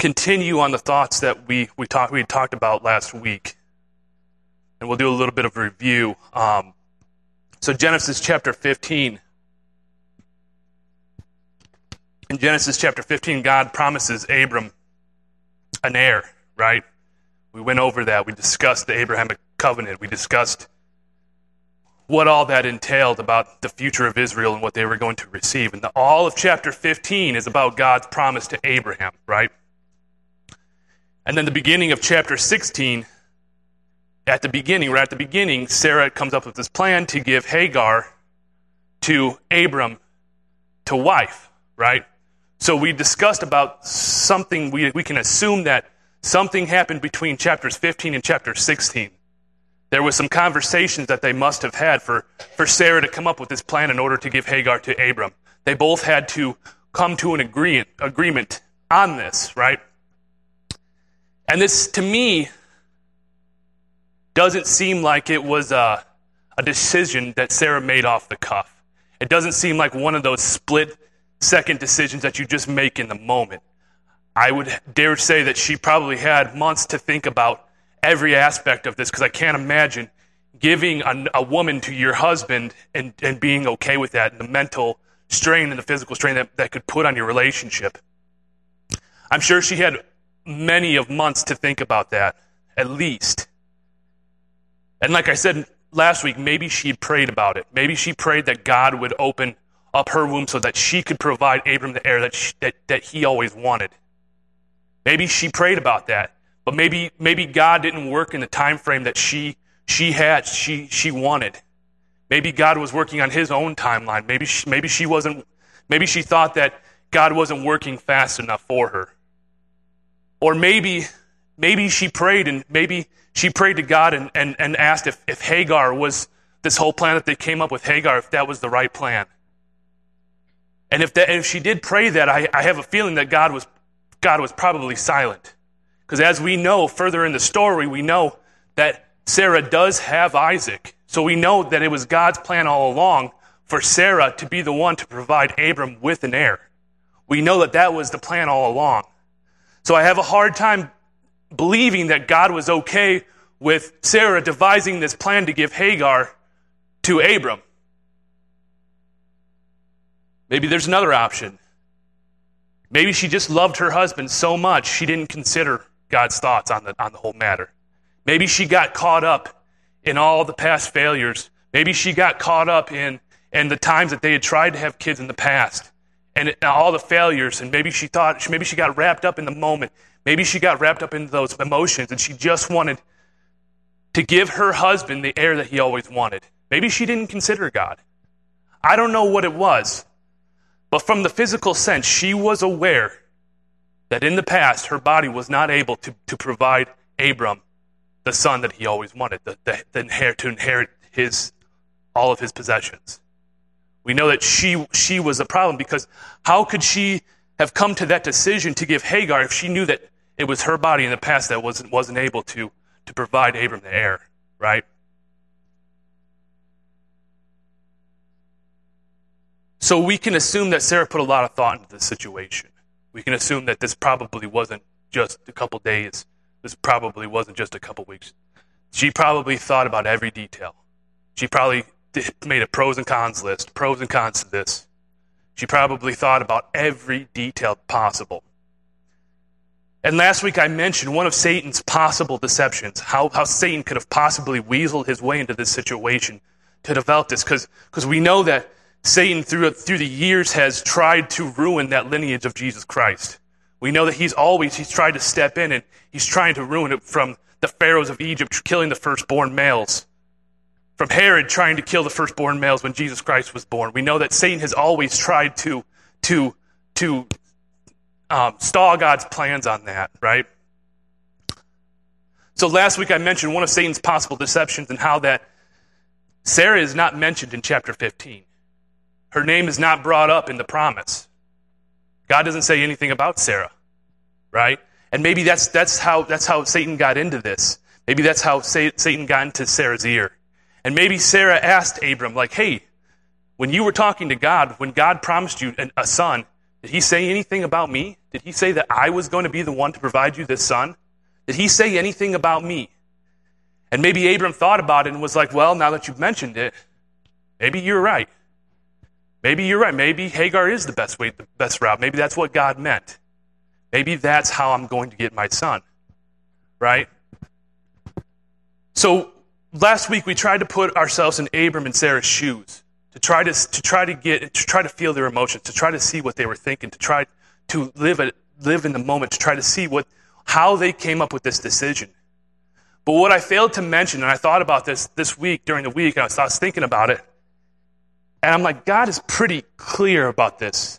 continue on the thoughts that we talked about last week, and we'll do a little bit of a review. So Genesis chapter 15. In Genesis chapter 15, God promises Abram an heir, right? We went over that. We discussed the Abrahamic covenant. We discussed what all that entailed about the future of Israel and what they were going to receive. And all of chapter 15 is about God's promise to Abraham, right? And then the beginning of chapter 16, right at the beginning, Sarah comes up with this plan to give Hagar to Abram to wife, right? So we discussed about something, we can assume that something happened between chapters 15 and chapter 16. There was some conversations that they must have had for Sarah to come up with this plan in order to give Hagar to Abram. They both had to come to an agreement on this, right? And this, to me, doesn't seem like it was a decision that Sarah made off the cuff. It doesn't seem like one of those split-second decisions that you just make in the moment. I would dare say that she probably had months to think about every aspect of this, because I can't imagine giving a woman to your husband and being okay with that, and the mental strain and the physical strain that could put on your relationship. I'm sure she had many of months to think about that, at least. And like I said last week, maybe she had prayed about it. Maybe she prayed that God would open up her womb so that she could provide Abram the heir that he always wanted. Maybe she prayed about that. But maybe God didn't work in the time frame that she wanted. Maybe God was working on his own timeline. Maybe she thought that God wasn't working fast enough for her. Or maybe she prayed, and maybe she prayed to God and asked if Hagar was, this whole plan that they came up with Hagar, if that was the right plan. And if she did pray that, I have a feeling that God was probably silent. Because as we know further in the story, we know that Sarah does have Isaac. So we know that it was God's plan all along for Sarah to be the one to provide Abram with an heir. We know that was the plan all along. So I have a hard time believing that God was okay with Sarah devising this plan to give Hagar to Abram. Maybe there's another option. Maybe she just loved her husband so much she didn't consider God's thoughts on the whole matter. Maybe she got caught up in all the past failures. Maybe she got caught up in the times that they had tried to have kids in the past and all the failures. And maybe she got wrapped up in the moment. Maybe she got wrapped up in those emotions and she just wanted to give her husband the heir that he always wanted. Maybe she didn't consider God. I don't know what it was. But from the physical sense, she was aware that in the past, her body was not able to provide Abram the son that he always wanted, to inherit all of his possessions. We know that she was a problem, because how could she have come to that decision to give Hagar if she knew that it was her body in the past that wasn't able to provide Abram the heir, right? So we can assume that Sarah put a lot of thought into this situation. We can assume that this probably wasn't just a couple days. This probably wasn't just a couple weeks. She probably thought about every detail. She probably made a pros and cons list, pros and cons to this. She probably thought about every detail possible. And last week I mentioned one of Satan's possible deceptions, how Satan could have possibly weaseled his way into this situation to develop this, because we know that Satan, through the years, has tried to ruin that lineage of Jesus Christ. We know that he's tried to step in, and he's trying to ruin it, from the pharaohs of Egypt killing the firstborn males, from Herod trying to kill the firstborn males when Jesus Christ was born. We know that Satan has always tried to stall God's plans on that, right? So last week I mentioned one of Satan's possible deceptions and how that Sarah is not mentioned in chapter 15. Her name is not brought up in the promise. God doesn't say anything about Sarah, right? And maybe that's how Satan got into this. Maybe that's how Satan got into Sarah's ear. And maybe Sarah asked Abram, like, hey, when you were talking to God, when God promised you a son, Did he say anything about me? Did he say that I was going to be the one to provide you this son? Did he say anything about me? And maybe Abram thought about it and was like, well, now that you've mentioned it, maybe you're right. Maybe you're right. Maybe Hagar is the best route. Maybe that's what God meant. Maybe that's how I'm going to get my son. Right? So last week we tried to put ourselves in Abram and Sarah's shoes, to try to feel their emotions, to try to see what they were thinking, to try to live in the moment, to try to see how they came up with this decision. But what I failed to mention, and I thought about this week, during the week, and I was thinking about it, and I'm like, God is pretty clear about this.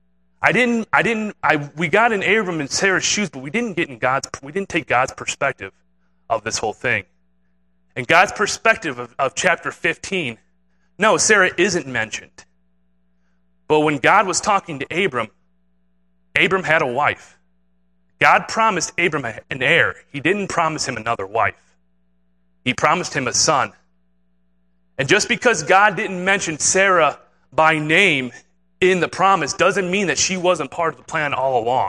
We got in Abram and Sarah's shoes, but we didn't take God's perspective of this whole thing. And God's perspective of chapter 15, no, Sarah isn't mentioned. But when God was talking to Abram had a wife. God promised Abram an heir. He didn't promise him another wife. He promised him a son. And just because God didn't mention Sarah by name in the promise doesn't mean that she wasn't part of the plan all along.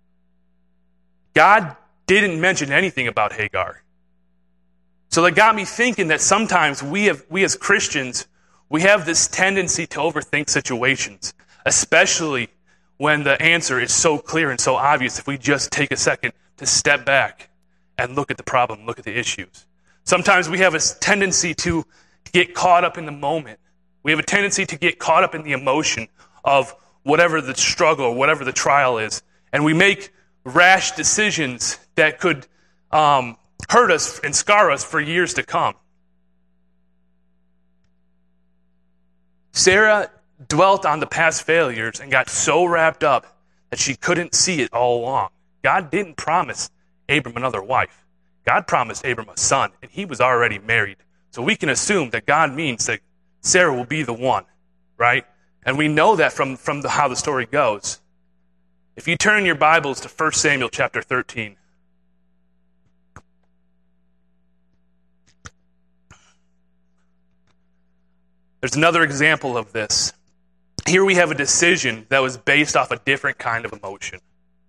God didn't mention anything about Hagar. So that got me thinking that sometimes we as Christians, we have this tendency to overthink situations, especially when the answer is so clear and so obvious if we just take a second to step back and look at the problem, look at the issues. Sometimes we have a tendency to get caught up in the moment. We have a tendency to get caught up in the emotion of whatever the struggle or whatever the trial is, and we make rash decisions that could hurt us and scar us for years to come. Sarah dwelt on the past failures and got so wrapped up that she couldn't see it all along. God didn't promise Abram another wife. God promised Abram a son, and he was already married. So we can assume that God means that Sarah will be the one, right? And we know that from how the story goes. If you turn your Bibles to 1 Samuel chapter 13, there's another example of this. Here we have a decision that was based off a different kind of emotion.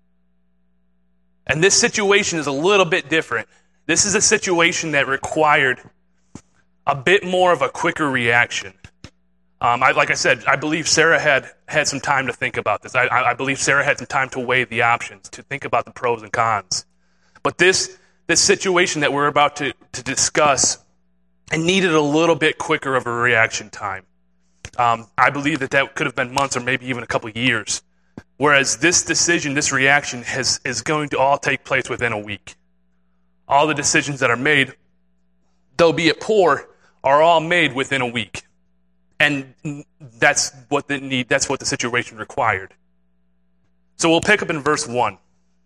And this situation is a little bit different. This is a situation that required a bit more of a quicker reaction. Like I said, I believe Sarah had some time to think about this. I believe Sarah had some time to weigh the options, to think about the pros and cons. But this situation that we're about to discuss, it needed a little bit quicker of a reaction time. I believe that could have been months or maybe even a couple years. Whereas this decision, this reaction is going to all take place within a week. All the decisions that are made, though be it poor, are all made within a week. And that's what the situation required. So we'll pick up in verse 1.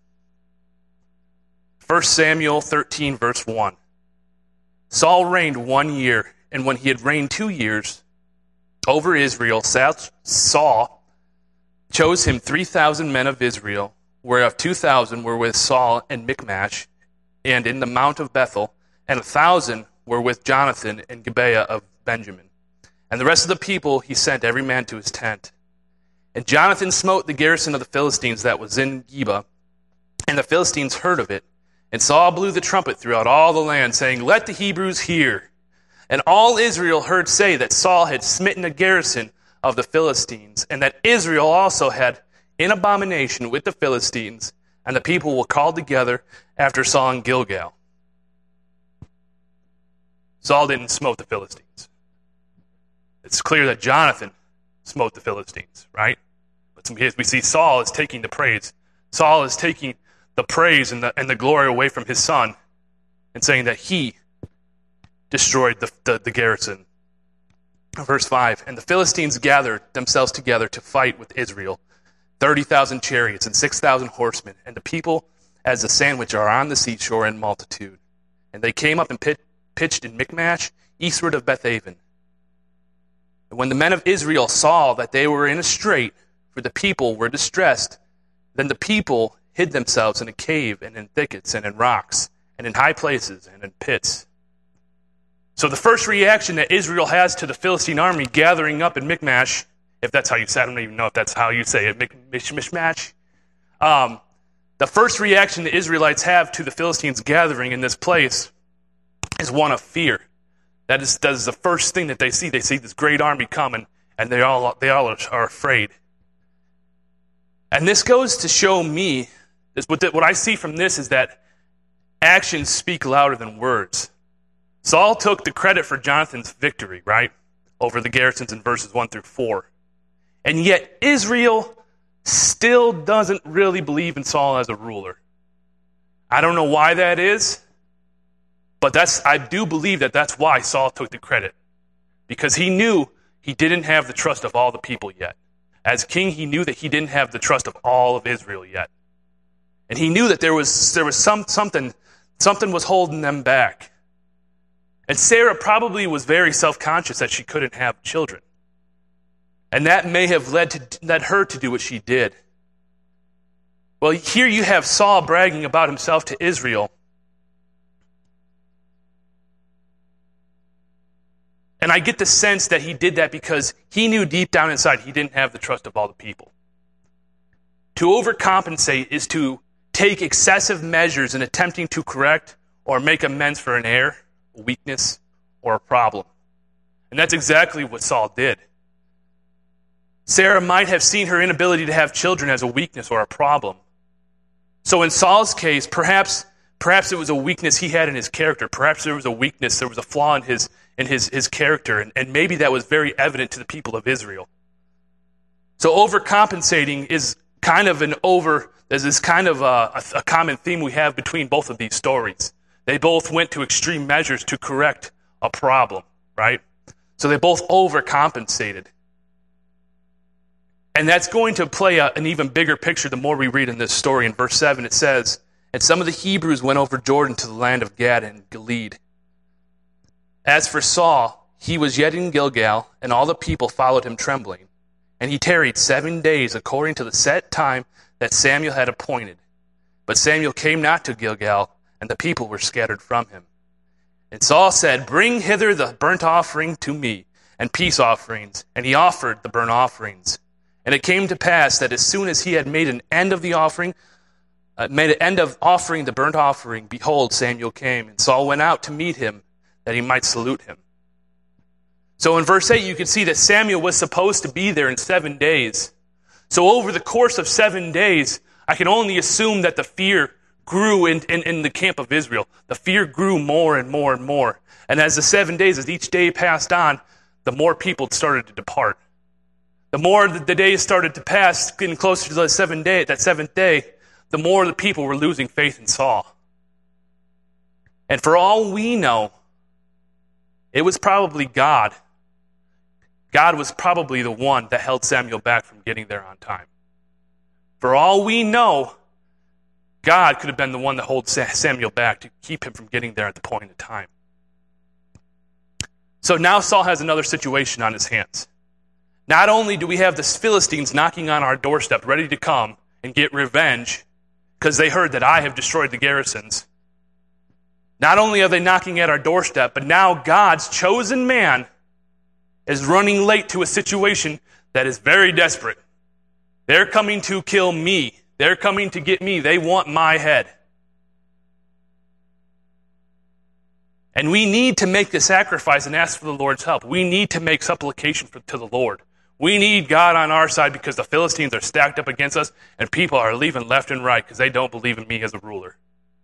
1 Samuel 13, verse 1. Saul reigned 1 year, and when he had reigned 2 years over Israel, Saul chose him 3,000 men of Israel, whereof 2,000 were with Saul in Michmash and in the mount of Bethel, and 1,000 were with Jonathan in Gibeah of Benjamin. And the rest of the people he sent every man to his tent. And Jonathan smote the garrison of the Philistines that was in Geba, and the Philistines heard of it. And Saul blew the trumpet throughout all the land, saying, Let the Hebrews hear. And all Israel heard say that Saul had smitten a garrison of the Philistines, and that Israel also had in abomination with the Philistines, and the people were called together after Saul in Gilgal. Saul didn't smote the Philistines. It's clear that Jonathan smote the Philistines, right? But we see Saul is taking the praise. Saul is taking the praise and the glory away from his son and saying that he destroyed the garrison. Verse 5, And the Philistines gathered themselves together to fight with Israel, 30,000 chariots and 6,000 horsemen, and the people as the sand which are on the seashore in multitude. And they came up and pitched in Michmash, eastward of Bethaven. And when the men of Israel saw that they were in a strait, for the people were distressed, then the people hid themselves in a cave and in thickets and in rocks and in high places and in pits. So the first reaction that Israel has to the Philistine army gathering up in Michmash if that's how you say it. I don't even know if that's how you say it, mishmash. The first reaction the Israelites have to the Philistines gathering in this place is one of fear. That is the first thing that they see. They see this great army coming, and they all are afraid. And this goes to show me, what I see from this is that actions speak louder than words. Saul took the credit for Jonathan's victory, right, over the Gerasenes in verses 1 through 4. And yet Israel still doesn't really believe in Saul as a ruler. I don't know why that is, but I do believe that that's why Saul took the credit. Because he knew he didn't have the trust of all the people yet. As king, he knew that he didn't have the trust of all of Israel yet. And he knew that there was something was holding them back. And Sarah probably was very self-conscious that she couldn't have children. And that may have led her to do what she did. Well, here you have Saul bragging about himself to Israel. And I get the sense that he did that because he knew deep down inside he didn't have the trust of all the people. To overcompensate is to take excessive measures in attempting to correct or make amends for an error, a weakness, or a problem. And that's exactly what Saul did. Sarah might have seen her inability to have children as a weakness or a problem. So in Saul's case, perhaps it was a weakness he had in his character. Perhaps there was a weakness, there was a flaw in his character, and maybe that was very evident to the people of Israel. So overcompensating is kind of a common theme we have between both of these stories. They both went to extreme measures to correct a problem, right? So they both overcompensated. And that's going to play an even bigger picture the more we read in this story. In verse 7 it says, "And some of the Hebrews went over Jordan to the land of Gad and Gilead. As for Saul, he was yet in Gilgal, and all the people followed him trembling. And he tarried 7 days according to the set time that Samuel had appointed. But Samuel came not to Gilgal, and the people were scattered from him. And Saul said, Bring hither the burnt offering to me, and peace offerings. And he offered the burnt offerings. And it came to pass that as soon as he had made an end of the offering, offering the burnt offering, behold, Samuel came, and Saul went out to meet him, that he might salute him." So in verse 8, you can see that Samuel was supposed to be there in 7 days. So over the course of 7 days, I can only assume that the fear grew in the camp of Israel. The fear grew more and more and more. And as each day passed on, the more people started to depart. The more the days started to pass, getting closer to that seventh day, the more the people were losing faith in Saul. And for all we know, it was probably God. God was probably the one that held Samuel back from getting there on time. For all we know, God could have been the one that holds Samuel back to keep him from getting there at the point in time. So now Saul has another situation on his hands. Not only do we have the Philistines knocking on our doorstep, ready to come and get revenge, because they heard that I have destroyed the Gerasenes. Not only are they knocking at our doorstep, but now God's chosen man is running late to a situation that is very desperate. They're coming to kill me. They're coming to get me. They want my head. And we need to make the sacrifice and ask for the Lord's help. We need to make supplication to the Lord. We need God on our side because the Philistines are stacked up against us and people are leaving left and right because they don't believe in me as a ruler.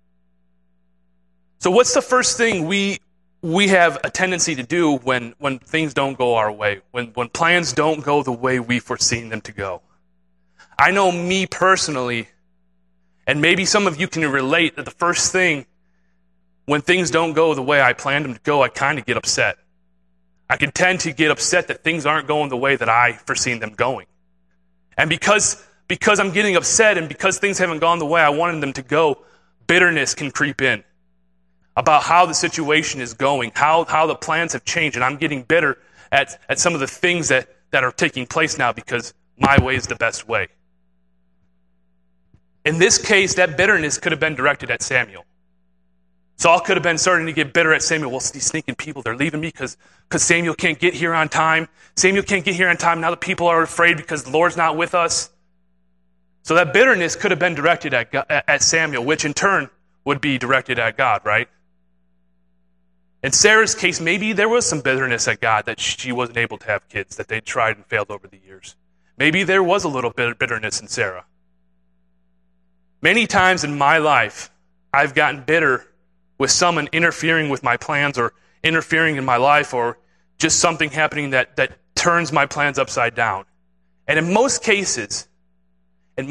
So what's the first thing we have a tendency to do when things don't go our way, when plans don't go the way we've foreseen them to go? I know me personally, and maybe some of you can relate, that the first thing, when things don't go the way I planned them to go, I kind of get upset. I can tend to get upset that things aren't going the way that I foreseen them going. And because I'm getting upset and because things haven't gone the way I wanted them to go, bitterness can creep in about how the situation is going, how the plans have changed, and I'm getting bitter at some of the things that are taking place now because my way is the best way. In this case, that bitterness could have been directed at Samuel. Saul could have been starting to get bitter at Samuel. Well, these sneaking people, they're leaving me because Samuel can't get here on time. Samuel can't get here on time. Now the people are afraid because the Lord's not with us. So that bitterness could have been directed at Samuel, which in turn would be directed at God, right? In Sarah's case, maybe there was some bitterness at God that she wasn't able to have kids, that they tried and failed over the years. Maybe there was a little bit of bitterness in Sarah. Many times in my life, I've gotten bitter with someone interfering with my plans or interfering in my life or just something happening that turns my plans upside down. And in most cases, and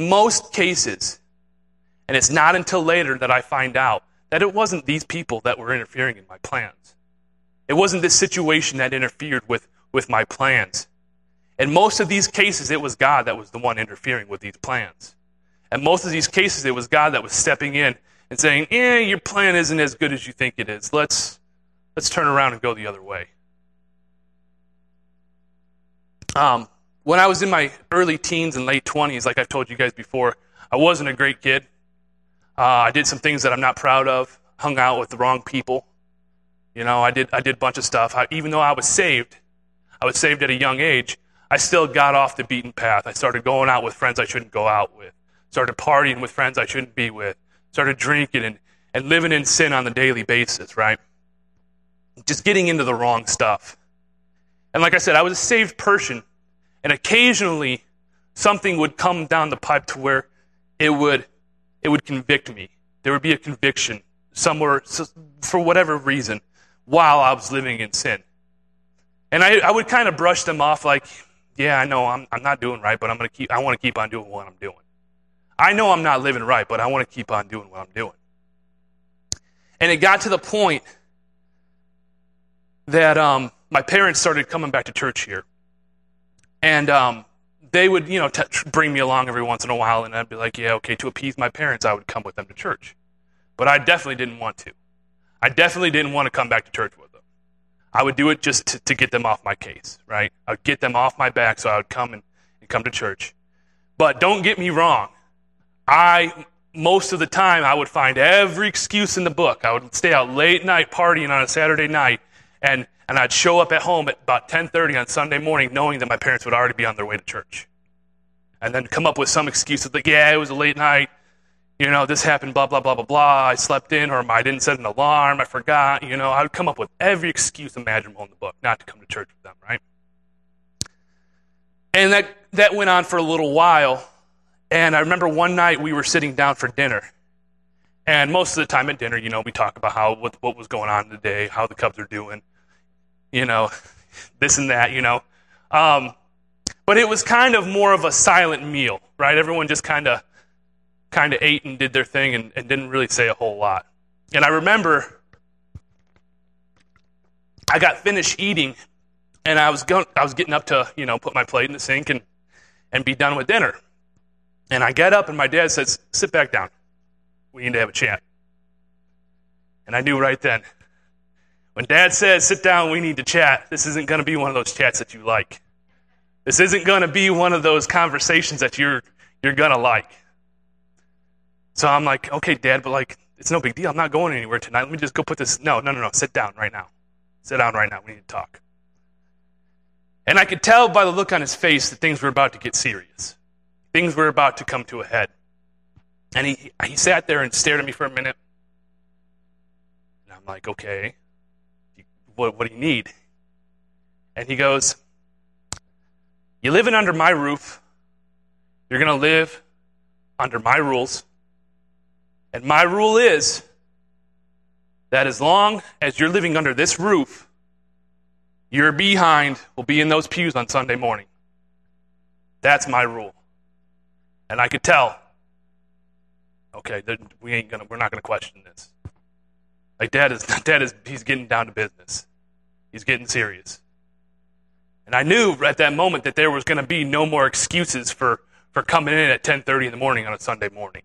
it's not until later that I find out that it wasn't these people that were interfering in my plans. It wasn't this situation that interfered with my plans. In most of these cases, it was God that was the one interfering with these plans. In most of these cases, it was God that was stepping in and saying, your plan isn't as good as you think it is. Let's turn around and go the other way. When I was in my early teens and late 20s, like I've told you guys before, I wasn't a great kid. I did some things that I'm not proud of, hung out with the wrong people. I did a bunch of stuff. Even though I was saved at a young age, I still got off the beaten path. I started going out with friends I shouldn't go out with. Started partying with friends I shouldn't be with. Started drinking and living in sin on a daily basis, right? Just getting into the wrong stuff. And like I said, I was a saved person, and occasionally something would come down the pipe to where it would convict me. There would be a conviction somewhere for whatever reason while I was living in sin. And I would kind of brush them off like, yeah, I know I'm not doing right, but I want to keep on doing what I'm doing. I know I'm not living right, but I want to keep on doing what I'm doing. And it got to the point that my parents started coming back to church here. And they would, bring me along every once in a while, and I'd be like, yeah, okay, to appease my parents, I would come with them to church. But I definitely didn't want to. I definitely didn't want to come back to church with them. I would do it just to get them off my case, right? I would get them off my back so I would come and come to church. But don't get me wrong. Most of the time, I would find every excuse in the book. I would stay out late night partying on a Saturday night, and I'd show up at home at about 10:30 on Sunday morning knowing that my parents would already be on their way to church. And then come up with some excuse like, yeah, it was a late night, this happened, blah, blah, blah, blah, blah, I slept in, or I didn't set an alarm, I forgot, I would come up with every excuse imaginable in the book not to come to church with them, right? And that went on for a little while, and I remember one night we were sitting down for dinner, and most of the time at dinner, we talk about what was going on today, how the Cubs are doing, this and that, But it was kind of more of a silent meal, right? Everyone just kind of ate and did their thing and didn't really say a whole lot. And I remember I got finished eating, and I was getting up to, put my plate in the sink and be done with dinner. And I get up, and my dad says, sit back down. We need to have a chat. And I knew right then, when Dad says, sit down, we need to chat, this isn't going to be one of those chats that you like. This isn't going to be one of those conversations that you're going to like. So I'm like, okay, Dad, but it's no big deal. I'm not going anywhere tonight. Let me just go put this. No. Sit down right now. Sit down right now. We need to talk. And I could tell by the look on his face that things were about to get serious. Things were about to come to a head. And he sat there and stared at me for a minute. And I'm like, okay, what do you need? And he goes, you're living under my roof. You're going to live under my rules. And my rule is that as long as you're living under this roof, your behind will be in those pews on Sunday morning. That's my rule. And I could tell, okay, we're not going to question this. Dad is, he's getting down to business. He's getting serious. And I knew at that moment that there was going to be no more excuses for coming in at 10:30 in the morning on a Sunday morning.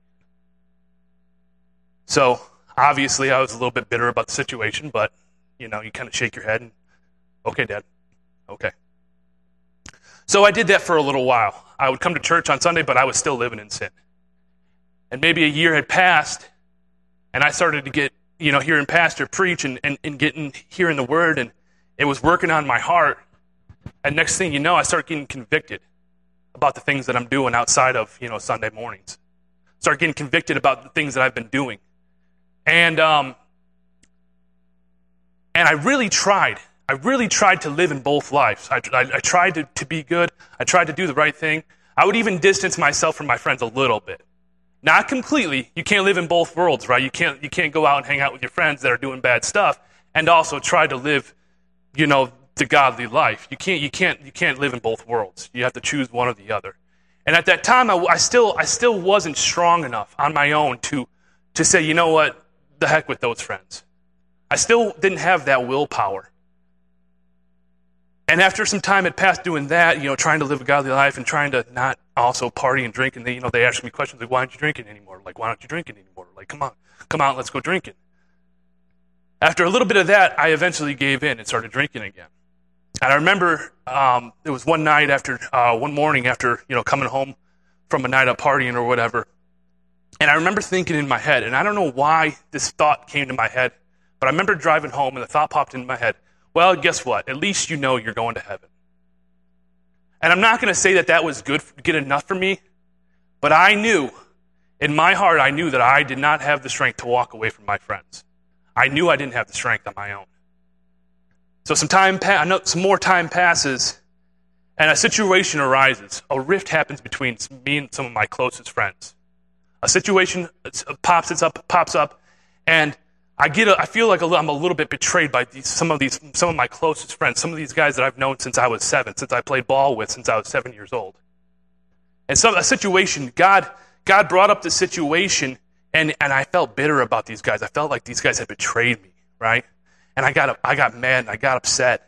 So, obviously, I was a little bit bitter about the situation, but, you kind of shake your head and, okay, Dad, okay. So I did that for a little while. I would come to church on Sunday, but I was still living in sin. And maybe a year had passed, and I started to get, hearing pastor preach and hearing the word, and it was working on my heart. And next thing you know, I start getting convicted about the things that I'm doing outside of, Sunday mornings. Start getting convicted about the things that I've been doing. And I really tried. I really tried to live in both lives. I tried to be good. I tried to do the right thing. I would even distance myself from my friends a little bit. Not completely. You can't live in both worlds, right? You can't go out and hang out with your friends that are doing bad stuff and also try to live, the godly life. You can't live in both worlds. You have to choose one or the other. And at that time, I still wasn't strong enough on my own to say, you know what, the heck with those friends. I still didn't have that willpower. And after some time had passed doing that, trying to live a godly life and trying to not also party and drink, and they asked me questions like, why aren't you drinking anymore? Like, why aren't you drinking anymore? Like, come on, let's go drinking. After a little bit of that, I eventually gave in and started drinking again. And I remember it was one morning after, coming home from a night out partying or whatever. And I remember thinking in my head, and I don't know why this thought came to my head, but I remember driving home and the thought popped into my head, well, guess what? At least you know you're going to heaven. And I'm not going to say that was good enough for me, but I knew, in my heart, I knew that I did not have the strength to walk away from my friends. I knew I didn't have the strength on my own. So some more time passes, and a situation arises. A rift happens between me and some of my closest friends. A situation pops up, and I feel like I'm a little bit betrayed by some of my closest friends, some of these guys that I've known since I was 7, since I played ball with, since I was 7 years old. And a situation, God brought up the situation, and I felt bitter about these guys. I felt like these guys had betrayed me, right? And I got mad and I got upset.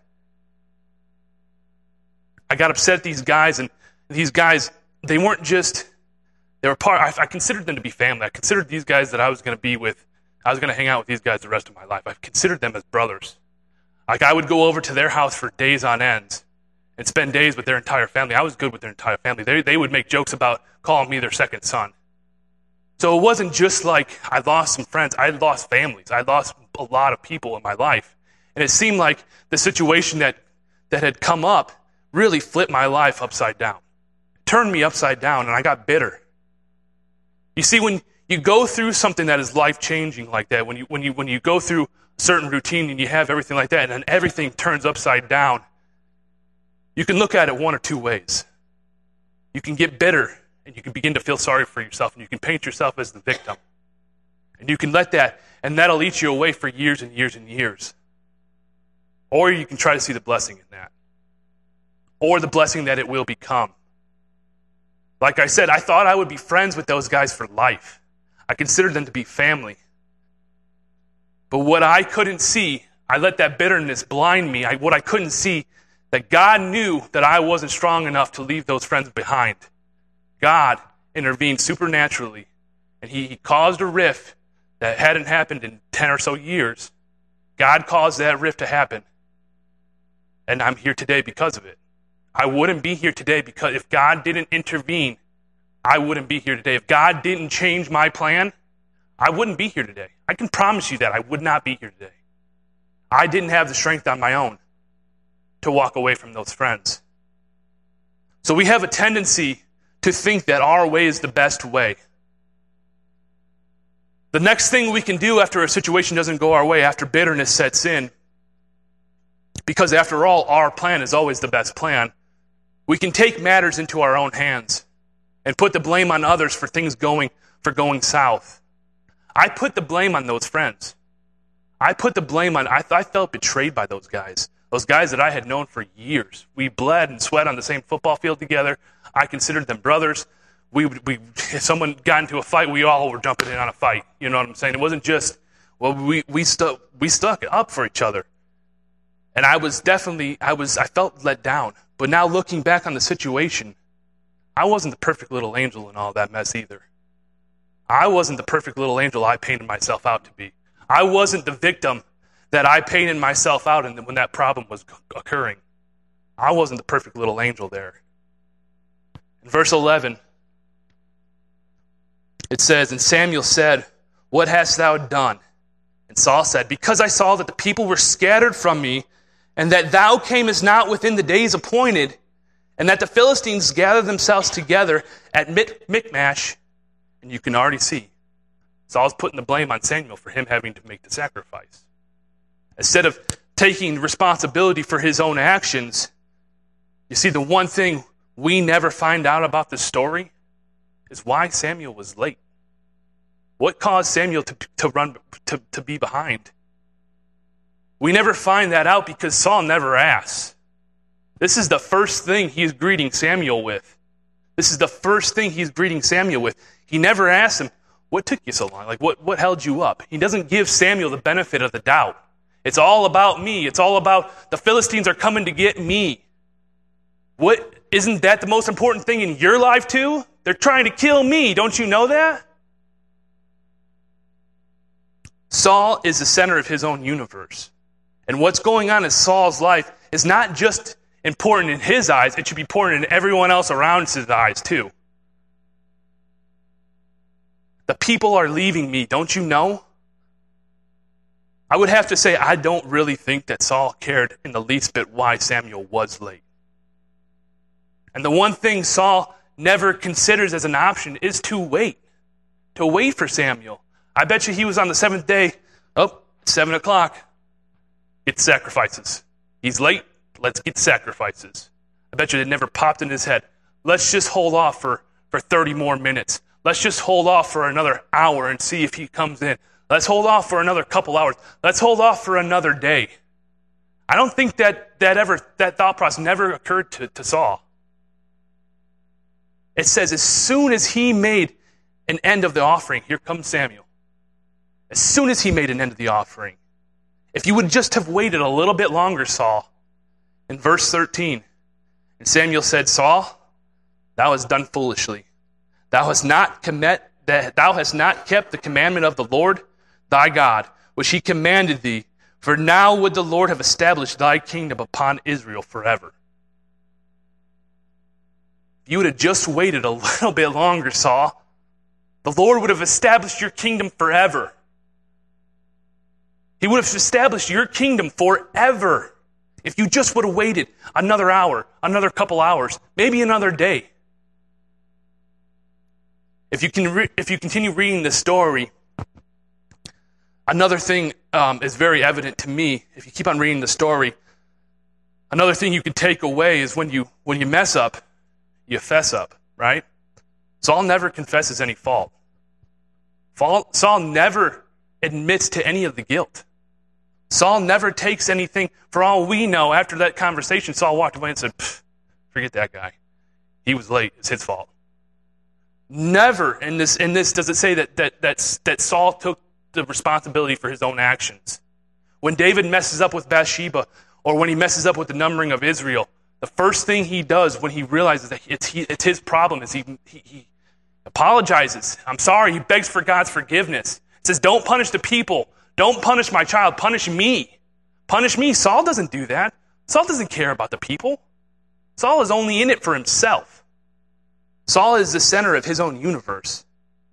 I got upset at these guys, and these guys, they weren't just, they were I considered them to be family. I considered these guys that I was going to be with. I was going to hang out with these guys the rest of my life. I considered them as brothers. Like, I would go over to their house for days on end and spend days with their entire family. I was good with their entire family. They would make jokes about calling me their second son. So it wasn't just like I lost some friends. I lost families. I lost a lot of people in my life. And it seemed like the situation that had come up really flipped my life upside down. It turned me upside down, and I got bitter. You see, when you go through something that is life-changing like that, when you go through a certain routine and you have everything like that, and then everything turns upside down, you can look at it one or two ways. You can get bitter, and you can begin to feel sorry for yourself, and you can paint yourself as the victim. And you can let that, and that'll eat you away for years and years and years. Or you can try to see the blessing in that. Or the blessing that it will become. Like I said, I thought I would be friends with those guys for life. I considered them to be family. But what I couldn't see, I let that bitterness blind me. What I couldn't see, that God knew that I wasn't strong enough to leave those friends behind. God intervened supernaturally, and he caused a rift that hadn't happened in 10 or so years. God caused that rift to happen, and I'm here today because of it. I wouldn't be here today because if God didn't intervene, I wouldn't be here today. If God didn't change my plan, I wouldn't be here today. I can promise you that I would not be here today. I didn't have the strength on my own to walk away from those friends. So we have a tendency to think that our way is the best way. The next thing we can do after a situation doesn't go our way, after bitterness sets in, because after all, our plan is always the best plan, we can take matters into our own hands and put the blame on others for things going south. I put the blame on those friends. I felt betrayed by those guys that I had known for years. We bled and sweat on the same football field together. I considered them brothers. If someone got into a fight, we all were jumping in on a fight. You know what I'm saying? It wasn't just, we stuck up for each other. And I felt let down. But now looking back on the situation, I wasn't the perfect little angel in all that mess either. I wasn't the perfect little angel I painted myself out to be. I wasn't the victim that I painted myself out in when that problem was occurring. I wasn't the perfect little angel there. In verse 11, it says, "And Samuel said, 'What hast thou done?' And And Saul said, because I saw that the people were scattered from me, and that thou camest not within the days appointed, and that the Philistines gathered themselves together at Michmash, and you can already see, Saul's putting the blame on Samuel for him having to make the sacrifice. Instead of taking responsibility for his own actions, you see, the one thing we never find out about this story is why Samuel was late. What caused Samuel to be behind? We never find that out because Saul never asks. This is the first thing he's greeting Samuel with. This is the first thing he's greeting Samuel with. He never asks him, what took you so long? Like, what held you up? He doesn't give Samuel the benefit of the doubt. It's all about me. It's all about the Philistines are coming to get me. Isn't that the most important thing in your life too? They're trying to kill me. Don't you know that? Saul is the center of his own universe. And what's going on in Saul's life is not just important in his eyes, it should be important in everyone else around his eyes too. The people are leaving me, don't you know? I would have to say I don't really think that Saul cared in the least bit why Samuel was late. And the one thing Saul never considers as an option is to wait for Samuel. I bet you he was on the seventh day, 7 o'clock, get sacrifices. He's late, let's get sacrifices. I bet you it never popped in his head. Let's just hold off for 30 more minutes. Let's just hold off for another hour and see if he comes in. Let's hold off for another couple hours. Let's hold off for another day. I don't think that thought process never occurred to Saul. It says as soon as he made an end of the offering, here comes Samuel. As soon as he made an end of the offering. If you would just have waited a little bit longer, Saul, in verse 13, and Samuel said, Saul, thou hast done foolishly. Thou hast not kept the commandment of the Lord thy God, which he commanded thee, for now would the Lord have established thy kingdom upon Israel forever. If you would have just waited a little bit longer, Saul, the Lord would have established your kingdom forever. He would have established your kingdom forever if you just would have waited another hour, another couple hours, maybe another day. If you continue reading the story, another thing is very evident to me. If you keep on reading the story, another thing you can take away is when you mess up, you fess up, right? Saul never confesses any fault. Saul never admits to any of the guilt. Saul never takes anything. For all we know, after that conversation, Saul walked away and said, forget that guy. He was late. It's his fault. Never in this does it say that Saul took the responsibility for his own actions. When David messes up with Bathsheba, or when he messes up with the numbering of Israel, the first thing he does when he realizes that it's his problem is he apologizes. I'm sorry. He begs for God's forgiveness. He says, don't punish the people. Don't punish my child. Punish me. Punish me. Saul doesn't do that. Saul doesn't care about the people. Saul is only in it for himself. Saul is the center of his own universe.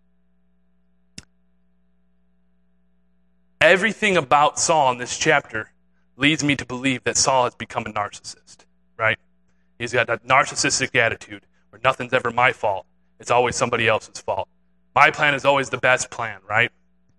Everything about Saul in this chapter leads me to believe that Saul has become a narcissist, right? He's got a narcissistic attitude where nothing's ever my fault. It's always somebody else's fault. My plan is always the best plan, right?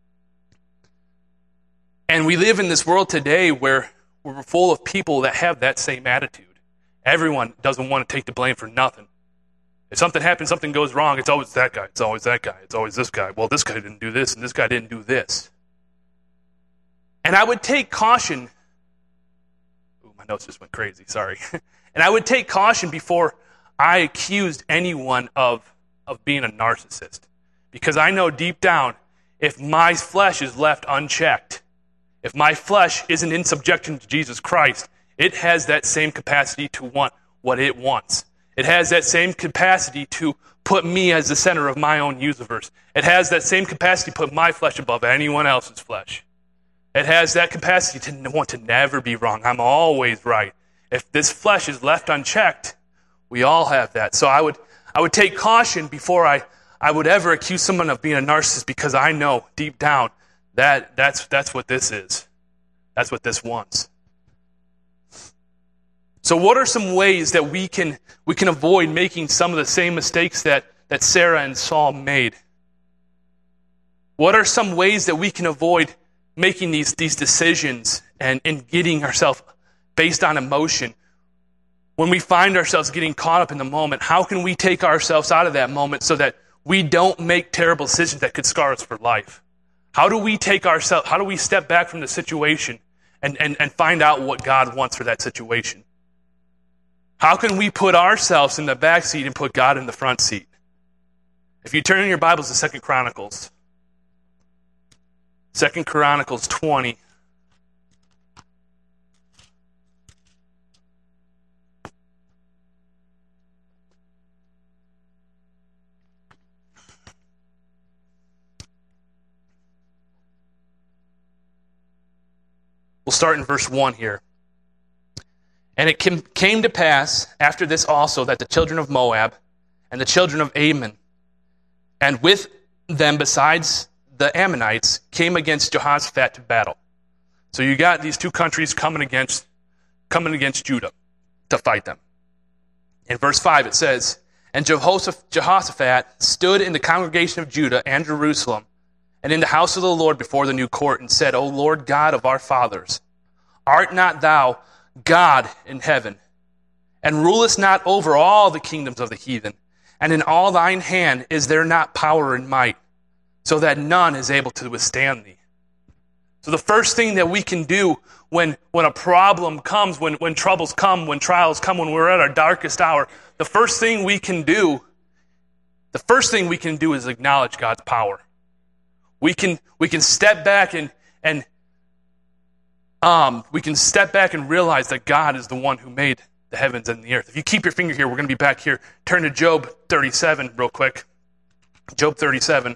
And we live in this world today where we're full of people that have that same attitude. Everyone doesn't want to take the blame for nothing. If something happens, something goes wrong, it's always that guy, it's always that guy, it's always this guy. Well, this guy didn't do this, and this guy didn't do this. And I would take caution. Ooh, my notes just went crazy, sorry. And I would take caution before I accused anyone of being a narcissist. Because I know deep down, if my flesh is left unchecked, if my flesh isn't in subjection to Jesus Christ, it has that same capacity to want what it wants. It has that same capacity to put me as the center of my own universe. It has that same capacity to put my flesh above anyone else's flesh. It has that capacity to want to never be wrong. I'm always right. If this flesh is left unchecked, we all have that. So I would take caution before I would ever accuse someone of being a narcissist, because I know deep down That's what this is. That's what this wants. So what are some ways that we can avoid making some of the same mistakes that Sarah and Saul made? What are some ways that we can avoid making these decisions and getting ourselves based on emotion? When we find ourselves getting caught up in the moment, how can we take ourselves out of that moment so that we don't make terrible decisions that could scar us for life? How do we step back from the situation and find out what God wants for that situation? How can we put ourselves in the back seat and put God in the front seat? If you turn in your Bibles to 2 Chronicles 20. We'll start in verse 1 here. And it came to pass after this also that the children of Moab and the children of Ammon, and with them besides the Ammonites, came against Jehoshaphat to battle. So you got these two countries coming against Judah to fight them. In verse 5 it says, And Jehoshaphat stood in the congregation of Judah and Jerusalem, and in the house of the Lord before the new court, and said, O Lord God of our fathers, art not thou God in heaven, and rulest not over all the kingdoms of the heathen? And in all thine hand is there not power and might, so that none is able to withstand thee? So the first thing that we can do when a problem comes, when troubles come, when trials come, when we're at our darkest hour, the first thing we can do is acknowledge God's power. We can step back and realize that God is the one who made the heavens and the earth. If you keep your finger here, we're going to be back here. Turn to Job 37 real quick. Job 37.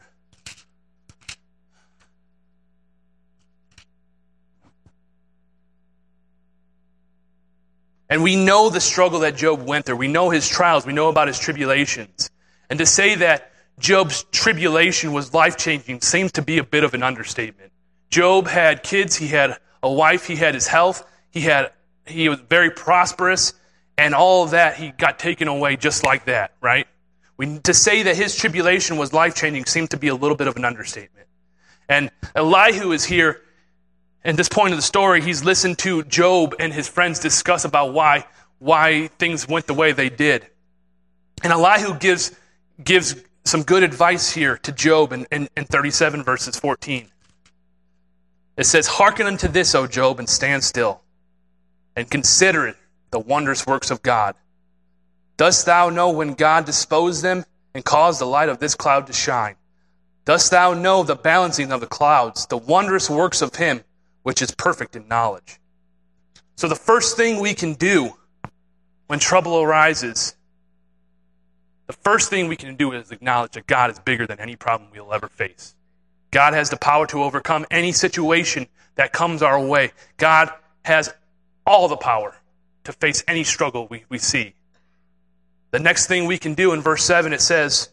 And we know the struggle that Job went through. We know his trials. We know about his tribulations. And to say that Job's tribulation was life-changing seems to be a bit of an understatement. Job had kids, he had a wife, he had his health, he was very prosperous, and all of that he got taken away just like that, right? To say that his tribulation was life-changing seemed to be a little bit of an understatement. And Elihu is here. At this point of the story, he's listened to Job and his friends discuss about why things went the way they did. And Elihu gives some good advice here to Job in 37 verses 14. It says, Hearken unto this, O Job, and stand still, and consider it the wondrous works of God. Dost thou know when God disposed them and caused the light of this cloud to shine? Dost thou know the balancing of the clouds, the wondrous works of him which is perfect in knowledge? So the first thing we can do when trouble arises, the first thing we can do is acknowledge that God is bigger than any problem we'll ever face. God has the power to overcome any situation that comes our way. God has all the power to face any struggle we see. The next thing we can do in verse 7, it says,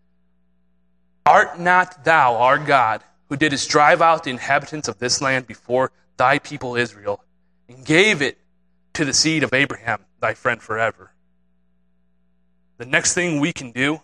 Art not thou our God, who didst drive out the inhabitants of this land before thy people Israel, and gave it to the seed of Abraham, thy friend forever? The next thing we can do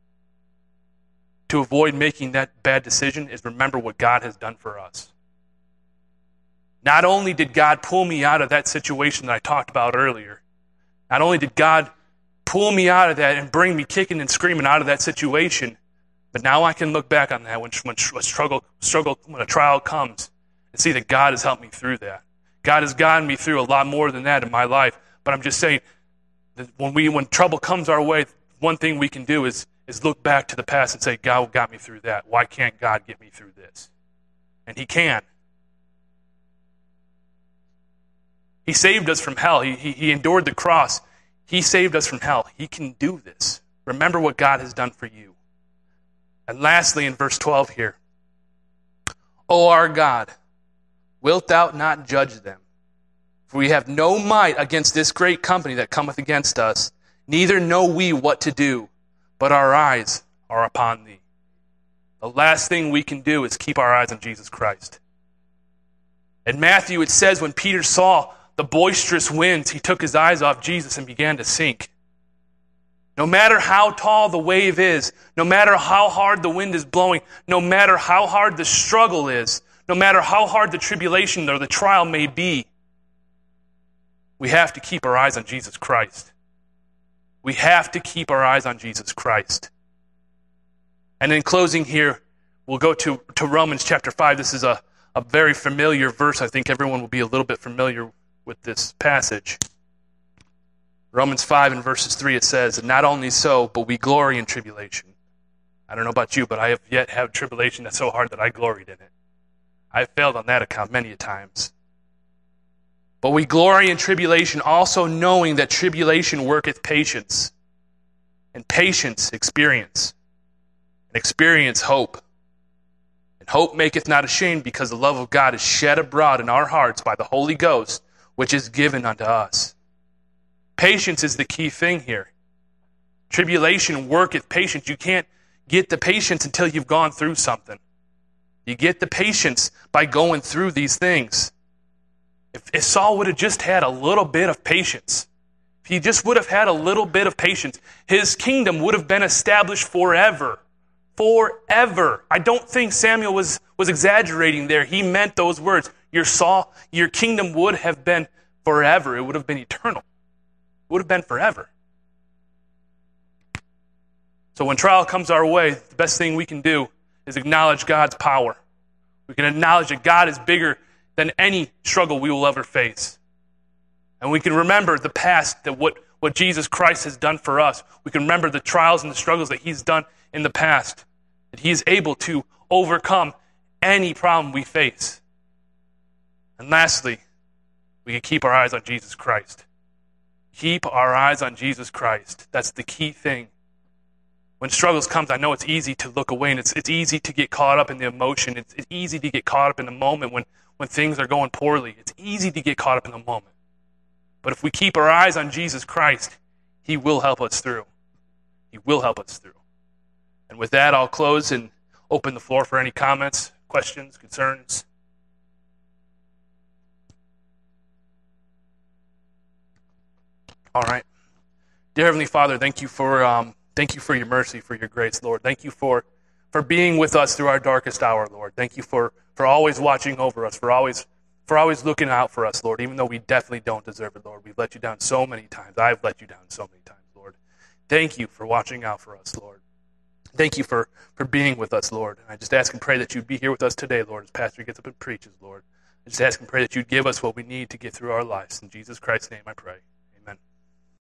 to avoid making that bad decision is remember what God has done for us. Not only did God pull me out of that situation that I talked about earlier, not only did God pull me out of that and bring me kicking and screaming out of that situation, but now I can look back on that when a trial comes and see that God has helped me through that. God has gotten me through a lot more than that in my life. But I'm just saying that when trouble comes our way, one thing we can do is look back to the past and say, God got me through that. Why can't God get me through this? And he can. He saved us from hell. He endured the cross. He saved us from hell. He can do this. Remember what God has done for you. And lastly, in verse 12 here, O our God, wilt thou not judge them? For we have no might against this great company that cometh against us, neither know we what to do, but our eyes are upon thee. the last thing we can do is keep our eyes on Jesus Christ. In Matthew, it says when Peter saw the boisterous winds, he took his eyes off Jesus and began to sink. No matter how tall the wave is, no matter how hard the wind is blowing, no matter how hard the struggle is, no matter how hard the tribulation or the trial may be, we have to keep our eyes on Jesus Christ. We have to keep our eyes on Jesus Christ. And in closing here, we'll go to Romans chapter 5. This is a very familiar verse. I think everyone will be a little bit familiar with this passage. Romans 5 and verses 3, it says, "And not only so, but we glory in tribulation." I don't know about you, but I have yet had tribulation that's so hard that I gloried in it. I've failed on that account many a times. "But we glory in tribulation, also knowing that tribulation worketh patience, and patience experience, and experience hope. And hope maketh not ashamed, because the love of God is shed abroad in our hearts by the Holy Ghost, which is given unto us." Patience is the key thing here. Tribulation worketh patience. You can't get the patience until you've gone through something. You get the patience by going through these things. If Saul would have just had a little bit of patience, if he just would have had a little bit of patience, his kingdom would have been established forever. Forever. I don't think Samuel was exaggerating there. He meant those words. Your kingdom would have been forever. It would have been eternal. It would have been forever. So when trial comes our way, the best thing we can do is acknowledge God's power. We can acknowledge that God is bigger than any struggle we will ever face. And we can remember the past, that what Jesus Christ has done for us. We can remember the trials and the struggles that he's done in the past, that he is able to overcome any problem we face. And lastly, we can keep our eyes on Jesus Christ. Keep our eyes on Jesus Christ. That's the key thing. When struggles come, I know it's easy to look away, and it's easy to get caught up in the emotion. It's easy to get caught up in the moment when things are going poorly. It's easy to get caught up in the moment. But if we keep our eyes on Jesus Christ, he will help us through. He will help us through. And with that, I'll close and open the floor for any comments, questions, concerns. All right. Dear Heavenly Father, thank you for your mercy, for your grace, Lord. Thank you for being with us through our darkest hour, Lord. Thank you for always watching over us, for always looking out for us, Lord, even though we definitely don't deserve it, Lord. We've let you down so many times. I've let you down so many times, Lord. Thank you for watching out for us, Lord. Thank you for being with us, Lord. And I just ask and pray that you'd be here with us today, Lord, as Pastor gets up and preaches, Lord. I just ask and pray that you'd give us what we need to get through our lives. In Jesus Christ's name I pray.